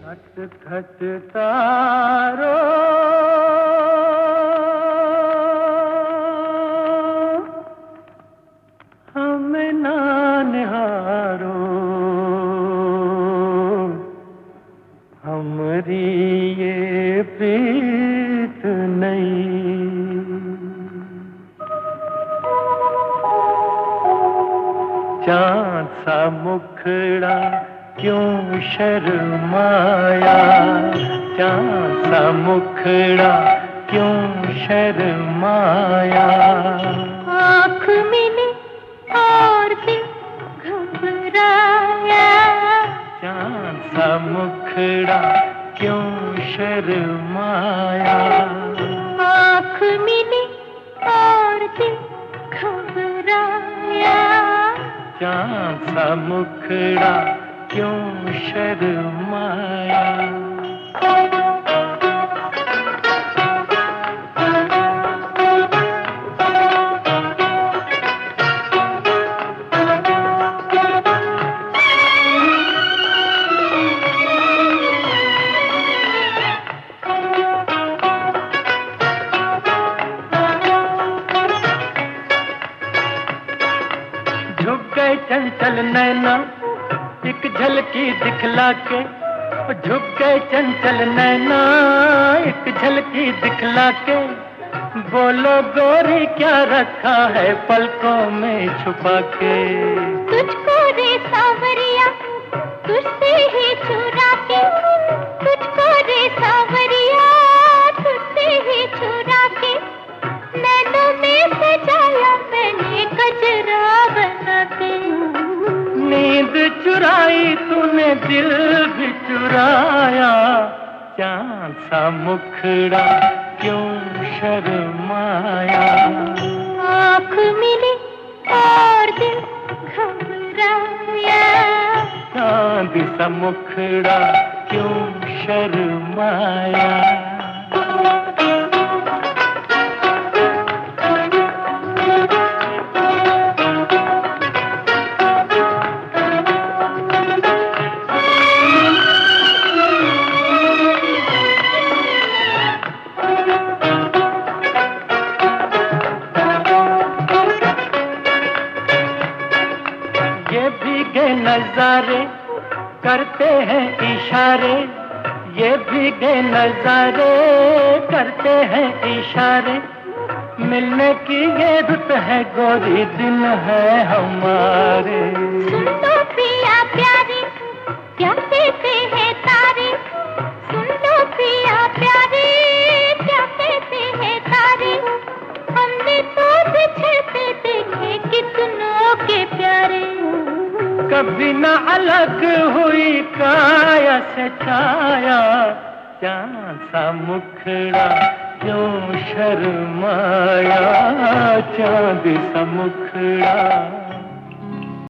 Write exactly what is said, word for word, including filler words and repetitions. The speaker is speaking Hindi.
खट खट तारो हमें ना निहारो, हमरी ये प्रीत नहीं। चाँद सा मुखड़ा क्यों शर्माया, चाँद सा मुखड़ा क्यों शर्माया। आँख मिली और दिल घबराया, चाँद सा मुखड़ा क्यों शर्माया। आँख मिली और दिल घबराया, चाँद सा मुखड़ा क्यों शर्माया। झुक गए चंचल नैना एक झलकी दिखला के, झुक गए चंचल नैना एक झलकी दिखला के। बोलो गोरी क्या रखा है पलकों में छुपा के। तुझको रे सावरिया तुझसे ही चुरा के, तुझको रे सावरिया तुझसे ही चुरा के। नैनों में सजाया मैंने गजरा बना के। नींद चुराई तूने दिल भी चुराया, चाँद सा मुखड़ा क्यों शर्माया। आँख मिली और दिल घबराया, चाँद सा मुखड़ा क्यों शर्माया। ये भीगे नजारे करते हैं इशारे, ये भीगे नजारे करते हैं इशारे। मिलने की ये रुत है गोरी दिन है हमारे। सुन लो पिया प्यारे क्या कहते हैं तारे, सुन लो पिया प्यारे क्या कहते हैं तारे। हमने तो बिछड़ते देखे कितनों के प्यारे। कभी न अलग हुई काया से छाया, चाँद सा मुखड़ा क्यों शर्माया। चाँद सा मुखड़ा